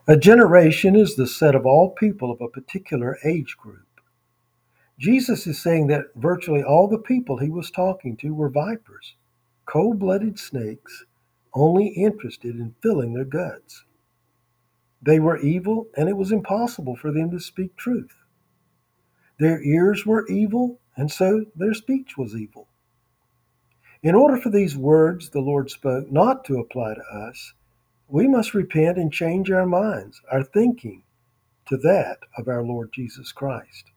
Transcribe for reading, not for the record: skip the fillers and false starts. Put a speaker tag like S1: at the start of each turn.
S1: A generation is the set of all people of a particular age group. Jesus is saying that virtually all the people he was talking to were vipers, cold-blooded snakes, only interested in filling their guts. They were evil, and it was impossible for them to speak truth. Their ears were evil, and so their speech was evil. In order for these words the Lord spoke not to apply to us, we must repent and change our minds, our thinking, to that of our Lord Jesus Christ.